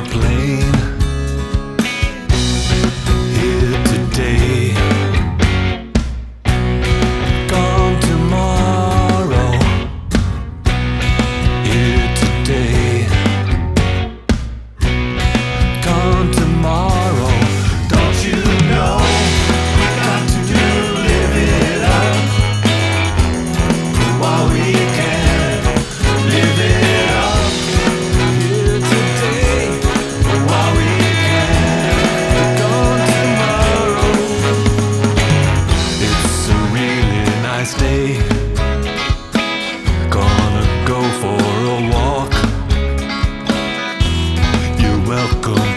a plane here today, gone tomorrow. Here today, gone tomorrow. Don't you know we got to live it up while we can live it up. Here today, while we can, gone tomorrow. It's a really nice day. Gonna go for a walk. You're welcome